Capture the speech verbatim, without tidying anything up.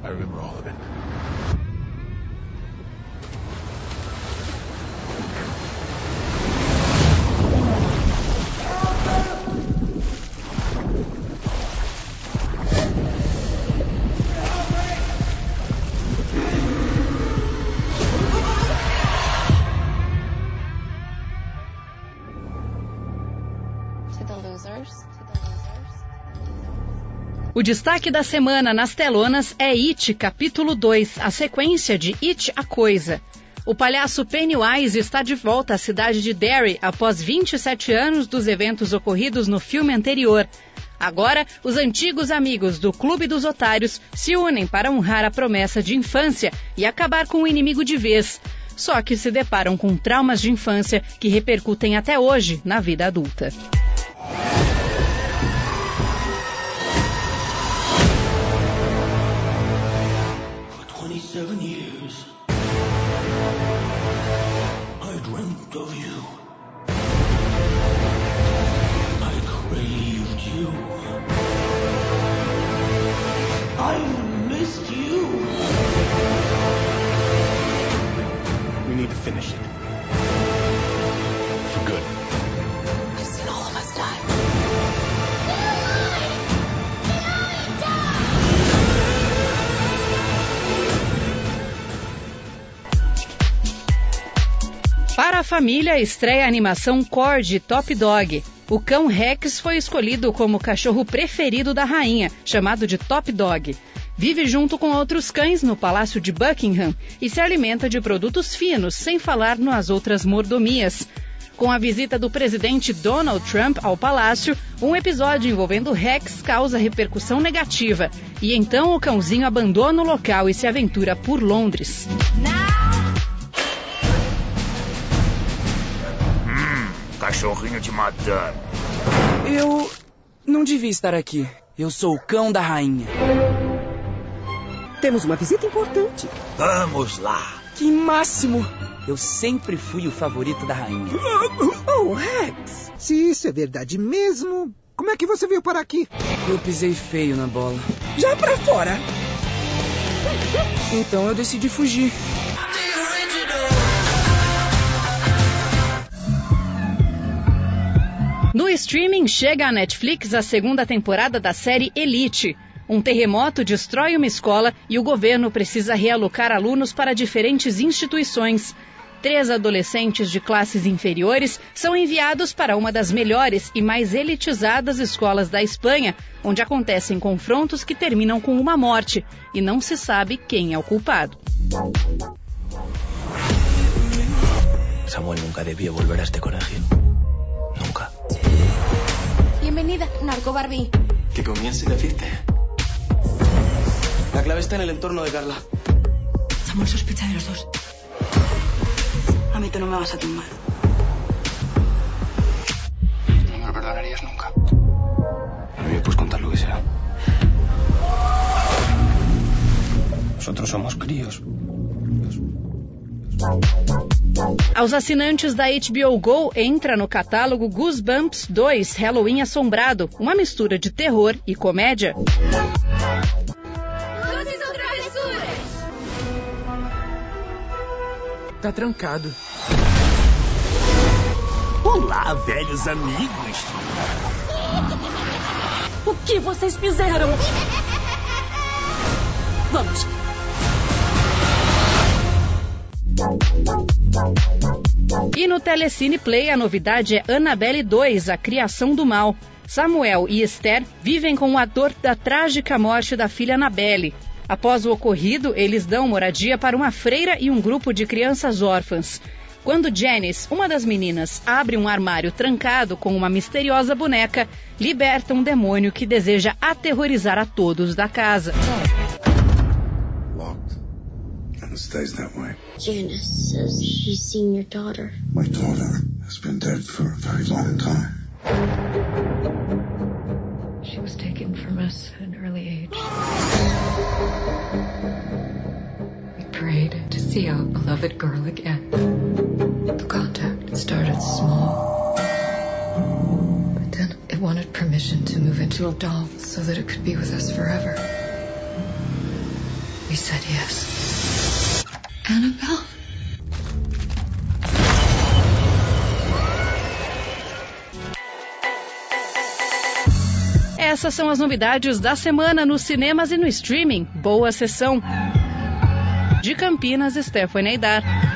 I remember all of it. O destaque da semana nas telonas é It, capítulo dois, a sequência de It, a Coisa. O palhaço Pennywise está de volta à cidade de Derry após vinte e sete anos dos eventos ocorridos no filme anterior. Agora, os antigos amigos do Clube dos Otários se unem para honrar a promessa de infância e acabar com o inimigo de vez. Só que se deparam com traumas de infância que repercutem até hoje na vida adulta. Seven years, I dreamt of you. I craved you. I missed you. We need to finish it. For good. I've seen all of us die. Para a família, estreia a animação Cord Top Dog. O cão Rex foi escolhido como o cachorro preferido da rainha, chamado de Top Dog. Vive junto com outros cães no Palácio de Buckingham e se alimenta de produtos finos, sem falar nas outras mordomias. Com a visita do presidente Donald Trump ao palácio, um episódio envolvendo Rex causa repercussão negativa. E então o cãozinho abandona o local e se aventura por Londres. Cachorrinho de madame. Eu não devia estar aqui. Eu sou o cão da rainha. Temos uma visita importante. Vamos lá. Que máximo! Eu sempre fui o favorito da rainha. Oh, Rex, se isso é verdade mesmo, como é que você veio parar aqui? Eu pisei feio na bola. Já pra fora. Então eu decidi fugir. No streaming, chega à Netflix a segunda temporada da série Elite. Um terremoto destrói uma escola e o governo precisa realocar alunos para diferentes instituições. Três adolescentes de classes inferiores são enviados para uma das melhores e mais elitizadas escolas da Espanha, onde acontecem confrontos que terminam com uma morte e não se sabe quem é o culpado. Samuel nunca debía volver a este colegio. Nunca. Bienvenida, Narco Barbie. Que comience la fiesta. La clave está en el entorno de Carla. Samuel sospecha de los dos. A mí tú no me vas a tumbar. No me lo perdonarías nunca. A mí me puedes contar lo que sea. Nosotros somos críos. Aos assinantes da H B O Go entra no catálogo Goosebumps dois Halloween Assombrado, uma mistura de terror e comédia. Doces ou travessuras? Tá trancado. Olá, velhos amigos. O que vocês fizeram? Vamos. E no Telecine Play a novidade é Annabelle dois, a criação do mal. Samuel e Esther vivem com a dor da trágica morte da filha Annabelle. Após o ocorrido, eles dão moradia para uma freira e um grupo de crianças órfãs. Quando Janice, uma das meninas, abre um armário trancado com uma misteriosa boneca, liberta um demônio que deseja aterrorizar a todos da casa. Locked. And it stays that way. Janice says she's seen your daughter. My daughter has been dead for a very long time. She was taken from us at an early age. We prayed to see our beloved girl again. The contact started small, but then it wanted permission to move into a doll so that it could be with us forever. We said yes. Annabelle? Essas são as novidades da semana nos cinemas e no streaming. Boa sessão! De Campinas, Stephanie Aidar.